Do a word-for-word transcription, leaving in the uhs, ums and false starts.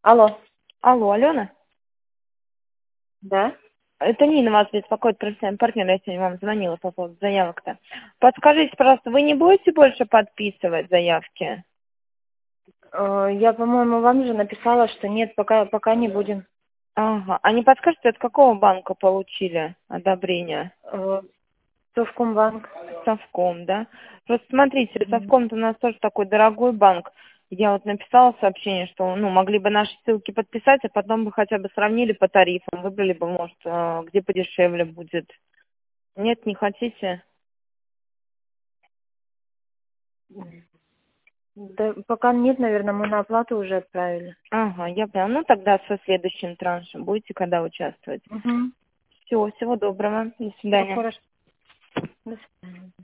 Алло. Алло, Алена? Да? Это Нина вас беспокоит, профессиональный партнер, я сегодня вам звонила по поводу заявок-то. Подскажите, пожалуйста, вы не будете больше подписывать заявки? Э, Я, по-моему, вам же написала, что нет, пока, пока не будем. Ага. А не подскажете, от какого банка получили одобрение? Э, Совкомбанк. Совком, да? Просто смотрите, Мгм. Совком-то у нас тоже такой дорогой банк. Я вот написала сообщение, что ну, могли бы наши ссылки подписать, а потом бы хотя бы сравнили по тарифам, выбрали бы, может, э, где подешевле будет. Нет, не хотите? Да, пока нет, наверное, мы на оплату уже отправили. Ага, я поняла. Ну, тогда со следующим траншем будете когда участвовать? Угу. Всего, всего доброго. До Все свидания. хорошо. До свидания.